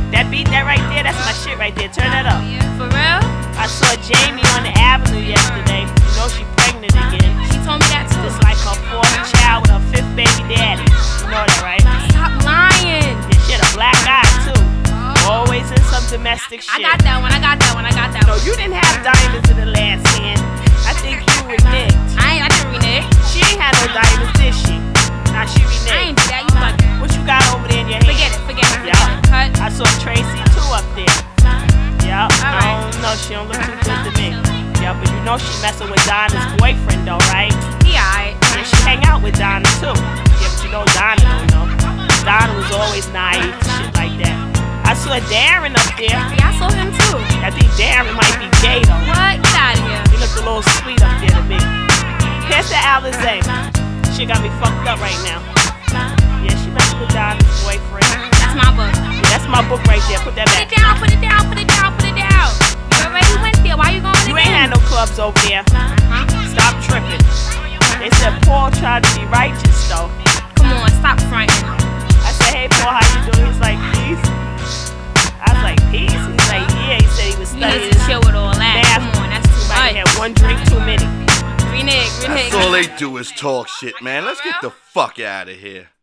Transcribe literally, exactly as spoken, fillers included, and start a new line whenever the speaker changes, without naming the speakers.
That beat, that right there, that's my shit right there. Turn that up.
For real?
I saw Jamie on the avenue yesterday. You know she pregnant again.
She told me that too.
It's like her fourth child with her fifth baby daddy. You know that, right?
Stop lying.
Yeah, she had a black eye too. Always in some domestic shit.
I got that one, I got that one, I got that
No,
one.
you didn't have diamonds in the last hand. I think you reneged.
I ain't, I didn't renege.
She ain't had no diamonds, did she? Nah, she
I
reneged.
ain't do that, you bugging.
What you got over there in your hand?
Forget it, forget it, forget
Yeah.
it. Cut.
I saw Tracy too up there. Yeah, I
Alright.
don't know, she don't look too good to me. Yeah, but you know she messing with Donna's boyfriend though, right?
He alright.
Yeah, she hang out with Donna too. Yeah, but you know Donna don't know. Donna was always naive to shit like that. I saw Darren up there.
Yeah, I saw him too.
I think Darren might be gay though.
What? Get out of here.
He looked a little sweet up there to me. Here's the Alizé. She got me fucked up right now. Yeah, she messing with Donna's boyfriend.
That's my book.
Yeah, that's my book right there. Put that
Put
back.
it down, put it down, put it down, put it down. You already went there, why you going
You
again?
ain't had no clubs over there.
Huh?
Stop tripping. They said Paul tried to be righteous though.
Come on, stop fronting.
I said, hey Paul, how you doing? He's like, peace. I was like, peace? He's like, yeah. He said he was
You
studying.
need to chill with all that.
math.
Come on, that's too
Might
much.
have had one drink too many.
Renege, renege.
That's all they do is talk shit, man. Let's get the fuck out of here.